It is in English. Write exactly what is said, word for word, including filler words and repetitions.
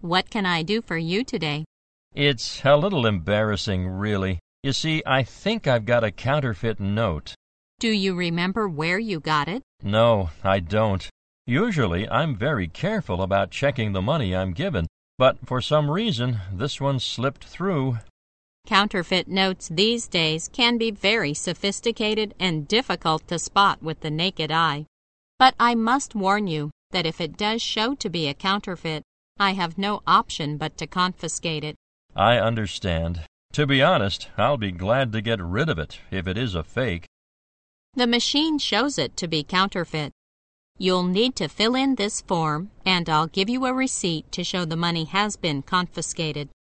What can I do for you today? It's a little embarrassing, really. You see, I think I've got a counterfeit note. Do you remember where you got it? No, I don't. Usually, I'm very careful about checking the money I'm given, but for some reason, this one slipped through. Counterfeit notes these days can be very sophisticated and difficult to spot with the naked eye. But I must warn you that if it does show to be a counterfeit, I have no option but to confiscate it. I understand. To be honest, I'll be glad to get rid of it if it is a fake. The machine shows it to be counterfeit. You'll need to fill in this form, and I'll give you a receipt to show the money has been confiscated.